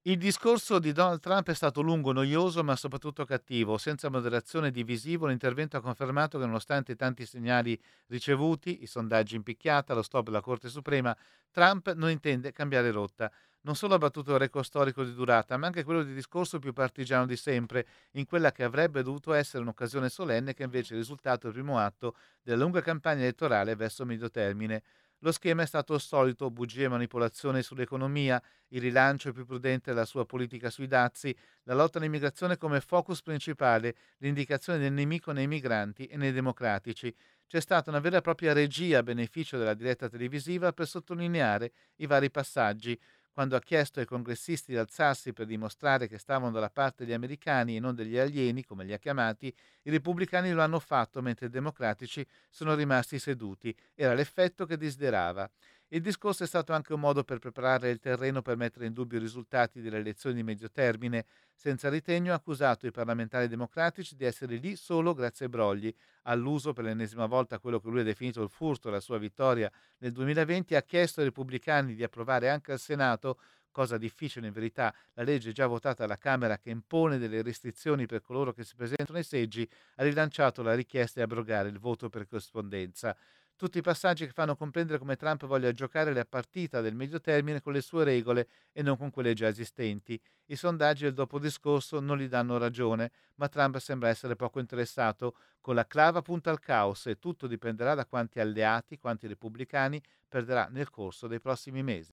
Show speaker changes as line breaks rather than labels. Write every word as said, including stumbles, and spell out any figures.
Il discorso di Donald Trump è stato lungo, noioso, ma soprattutto cattivo. Senza moderazione e divisivo, l'intervento ha confermato che nonostante i tanti segnali ricevuti, i sondaggi in picchiata, lo stop della Corte Suprema, Trump non intende cambiare rotta. Non solo ha battuto il record storico di durata, ma anche quello di discorso più partigiano di sempre, in quella che avrebbe dovuto essere un'occasione solenne, che invece è il risultato il primo atto della lunga campagna elettorale verso medio termine. Lo schema è stato il solito: bugie e manipolazioni sull'economia, il rilancio più prudente della sua politica sui dazi, la lotta all'immigrazione come focus principale, l'indicazione del nemico nei migranti e nei democratici. C'è stata una vera e propria regia a beneficio della diretta televisiva per sottolineare i vari passaggi. Quando ha chiesto ai congressisti di alzarsi per dimostrare che stavano dalla parte degli americani e non degli alieni, come li ha chiamati, i repubblicani lo hanno fatto mentre i democratici sono rimasti seduti. Era l'effetto che desiderava. Il discorso è stato anche un modo per preparare il terreno per mettere in dubbio i risultati delle elezioni di medio termine. Senza ritegno ha accusato i parlamentari democratici di essere lì solo grazie ai brogli. Alluso per l'ennesima volta a quello che lui ha definito il furto alla sua vittoria nel duemilaventi, ha chiesto ai repubblicani di approvare anche al Senato, cosa difficile in verità, la legge già votata alla Camera che impone delle restrizioni per coloro che si presentano ai seggi. Ha rilanciato la richiesta di abrogare il voto per corrispondenza. Tutti i passaggi che fanno comprendere come Trump voglia giocare la partita del medio termine con le sue regole e non con quelle già esistenti. I sondaggi del dopo discorso non gli danno ragione, ma Trump sembra essere poco interessato. Con la clava punta al caos e tutto dipenderà da quanti alleati, quanti repubblicani perderà nel corso dei prossimi mesi.